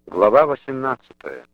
Глава 18.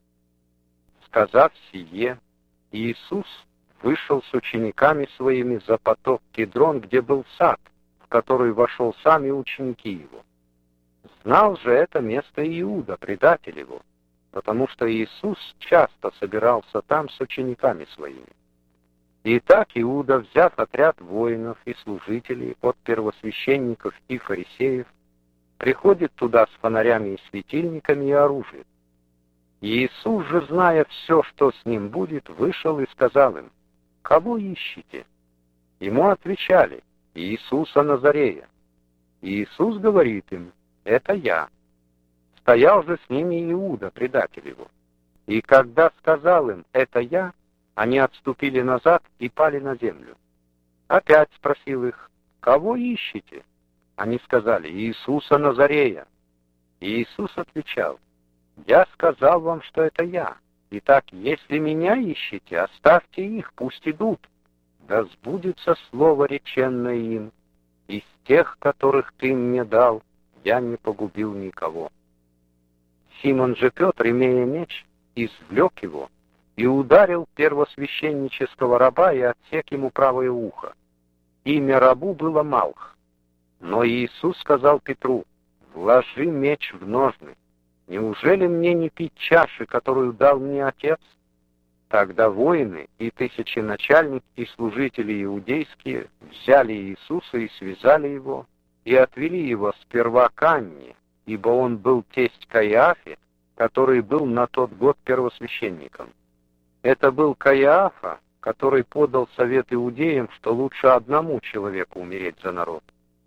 Сказав сие, Иисус вышел с учениками своими за поток Кедрон, где был сад, в который вошел сам и ученики его. Знал же это место Иуда, предатель его, потому что Иисус часто собирался там с учениками своими. Итак, Иуда, взяв отряд воинов и служителей от первосвященников и фарисеев, приходит туда с фонарями и светильниками и оружием. Иисус же, зная все, что с ним будет, вышел и сказал им: «Кого ищете?» Ему отвечали: «Иисуса Назарея». Иисус говорит им: «Это я». Стоял же с ними Иуда, предатель его. И когда сказал им: «Это я», они отступили назад и пали на землю. Опять спросил их: «Кого ищете?» Они сказали: «Иисуса Назарея». И Иисус отвечал: «Я сказал вам, что это я. Итак, если меня ищете, оставьте их, пусть идут. Да сбудется слово, реченное им: из тех, которых ты мне дал, я не погубил никого». Симон же Петр, имея меч, извлек его и ударил первосвященнического раба и отсек ему правое ухо. Имя рабу было Малх. Но Иисус сказал Петру: «Вложи меч в ножны. Неужели мне не пить чаши, которую дал мне Отец?» Тогда воины и тысяченачальник и служители иудейские взяли Иисуса и связали его, и отвели его сперва к Анне, ибо он был тесть Каиафе, который был на тот год первосвященником. Это был Каиафа, который подал совет иудеям, что лучше одному человеку умереть за народ.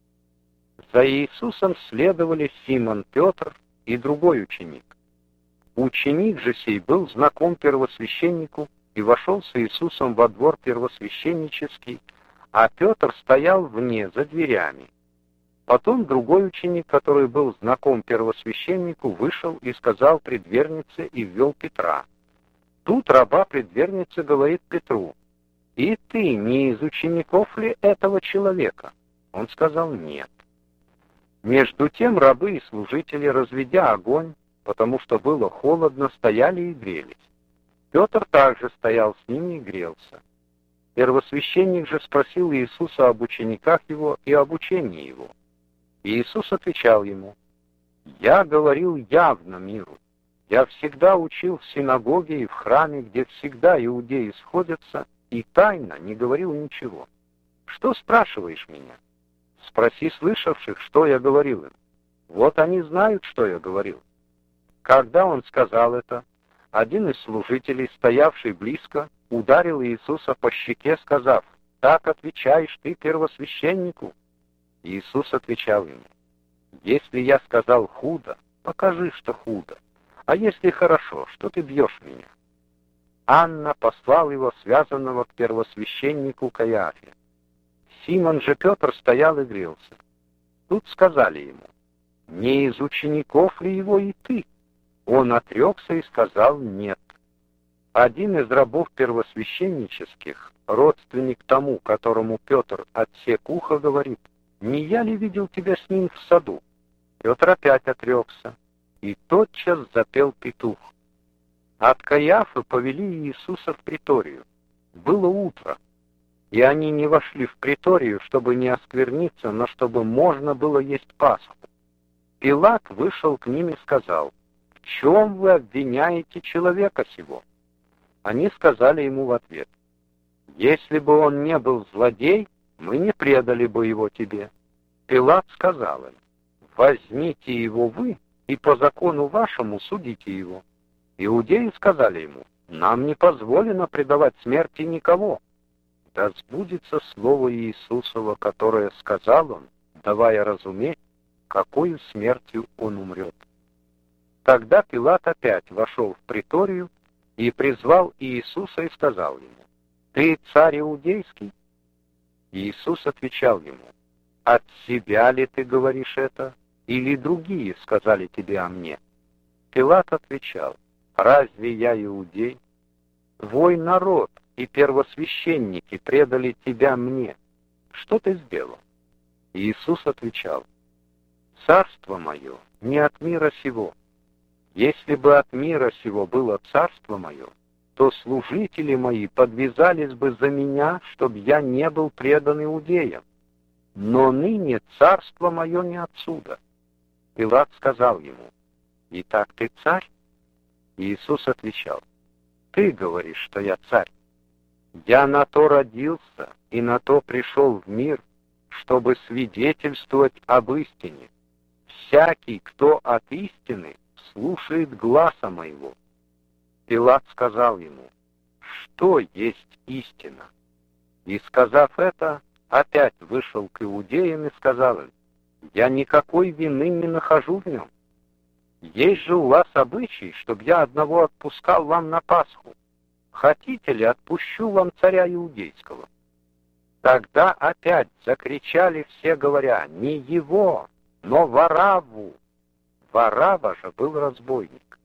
За Иисусом следовали Симон Петр и другой ученик. Ученик же сей был знаком первосвященнику и вошел с Иисусом во двор первосвященнический, а Петр стоял вне, за дверями. Потом другой ученик, который был знаком первосвященнику, вышел и сказал предвернице и ввел Петра. Тут раба предверницы говорит Петру: «И ты не из учеников ли этого человека?» Он сказал: «Нет». Между тем рабы и служители, разведя огонь, потому что было холодно, стояли и грелись. Петр также стоял с ними и грелся. Первосвященник же спросил Иисуса об учениках его и об учении его. И Иисус отвечал ему: «Я говорил явно миру. Я всегда учил в синагоге и в храме, где всегда иудеи сходятся, и тайно не говорил ничего. Что спрашиваешь меня? Спроси слышавших, что я говорил им. Вот они знают, что я говорил». Когда он сказал это, один из служителей, стоявший близко, ударил Иисуса по щеке, сказав: «Так отвечаешь ты первосвященнику?» Иисус отвечал ему: «Если я сказал худо, покажи, что худо. А если хорошо, что ты бьешь меня?» Анна послал его связанного к первосвященнику Каиафе. Симон же Петр стоял и грелся. Тут сказали ему: «Не из учеников ли его и ты?» Он отрекся и сказал: «Нет». Один из рабов первосвященнических, родственник тому, которому Петр отсек ухо, говорит: «Не я ли видел тебя с ним в саду?» Петр опять отрекся, и тотчас запел петух. От Каиафы повели Иисуса в приторию. Было утро, и они не вошли в приторию, чтобы не оскверниться, но чтобы можно было есть Пасху. Пилат вышел к ним и сказал: «В чем вы обвиняете человека сего?» Они сказали ему в ответ: «Если бы он не был злодей, мы не предали бы его тебе». Пилат сказал им: «Возьмите его вы и по закону вашему судите его». Иудеи сказали ему: «Нам не позволено предавать смерти никого». Да сбудется слово Иисусово, которое сказал он, давая разуметь, какою смертью он умрет. Тогда Пилат опять вошел в приторию и призвал Иисуса и сказал ему: «Ты царь иудейский?» Иисус отвечал ему: «От себя ли ты говоришь это, или другие сказали тебе о мне?» Пилат отвечал: «Разве я иудей? Твой народ и первосвященники предали тебя мне. Что ты сделал?» Иисус отвечал: «Царство мое не от мира сего. Если бы от мира сего было царство мое, то служители мои подвязались бы за меня, чтобы я не был предан иудеям. Но ныне царство мое не отсюда». Пилат сказал ему: «Итак ты царь?» Иисус отвечал: «Ты говоришь, что я царь. Я на то родился и на то пришел в мир, чтобы свидетельствовать об истине. Всякий, кто от истины, слушает гласа моего». Пилат сказал ему: «Что есть истина?» И, сказав это, опять вышел к иудеям и сказал им: «Я никакой вины не нахожу в нем. Есть же у вас обычай, чтобы я одного отпускал вам на Пасху. Хотите ли, отпущу вам царя иудейского?» Тогда опять закричали все, говоря: «Не его, но Варавву». Варавва же был разбойник.